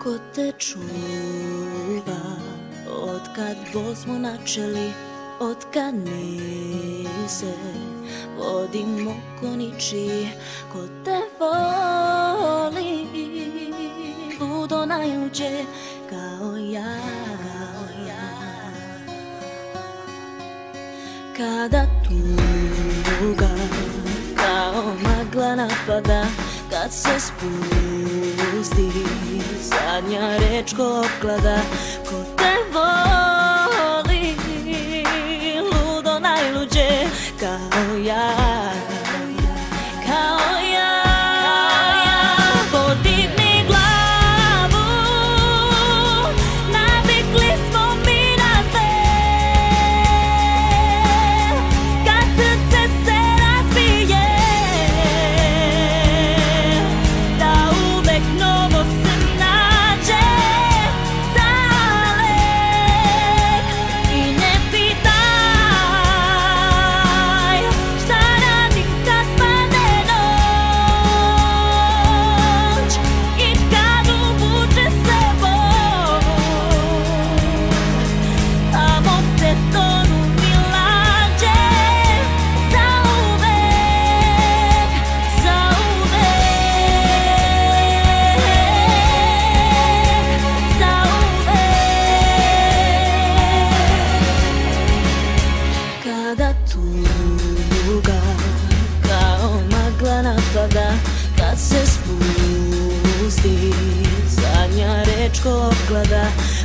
Ko te čuva, otkad bol smo načeli, otkad mi se vodimo ko ničiji. Ko te voli, ludo najluđe kao ja. Kada tuga kao magla napada, kad se spusti zadnja reč ko opklada. Ko te voli, ludo najluđe kao ja. Kao ja. Podigni glavu, navikli smo mi na sve. Kad srce se razbije, da uvek novo se nađe zalek. I ne pitaj šta radim kad padne noć i kad uvuče se bol. Tamo te tonu mi lađe zauvek, zauvek, zauvek. Kada tuga kao magla napada, kad se spusti zadnja reč ko opklada.